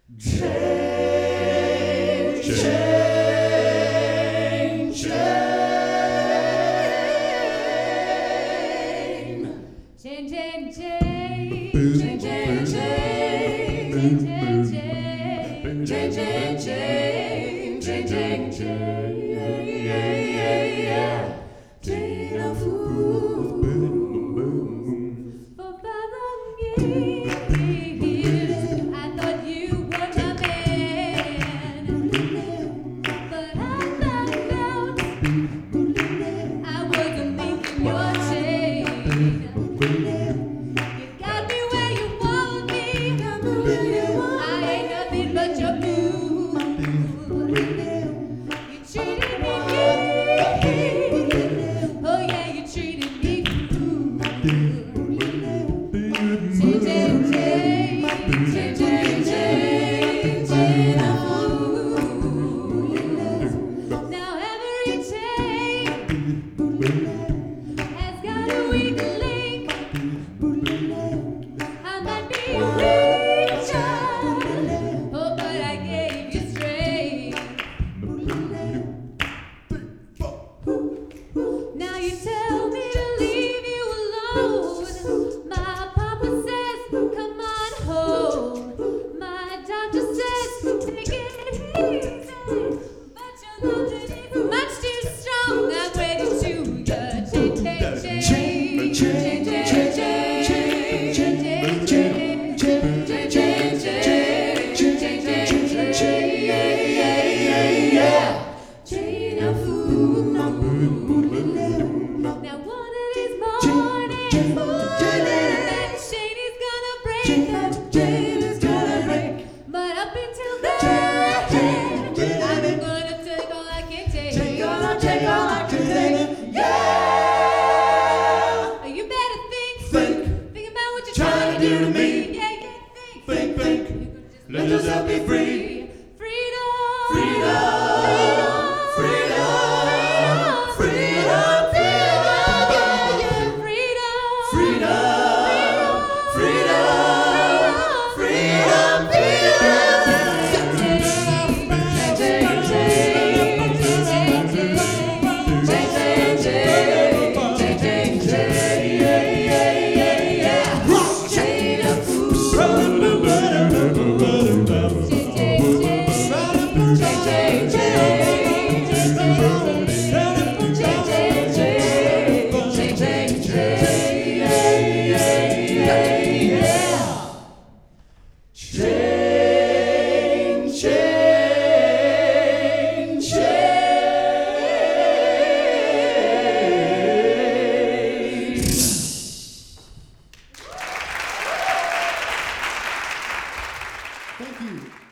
Change, change, change. Change, change, change. Change, change, change. Change, change, change. Change, change, change. Tina Fool. For 5 long years, I thought you were my man, but I found out I wasn't thinking your chain. You got me where you want me. I ain't nothing but your fool. You cheated me. Oh yeah, you treated me cool. Change, change, change, change, change, change, now every chain has got a weak link. I might be a preacher, oh, but I gave you straight. Now you tell me to leave you alone. My papa says, come on home. My doctor says, take it easy. But your love is much too strong. I'm ready to change, change, change, change, change, change, Tina Fool. Now one of these mornings, that chain is gonna break, that chain is gonna break. But up until then, I'm gonna take all I can take. Take all I can take. Yeah. You better think about what you're trying to do to me. Yeah, think. Let yourself be free. Freedom. Thank you.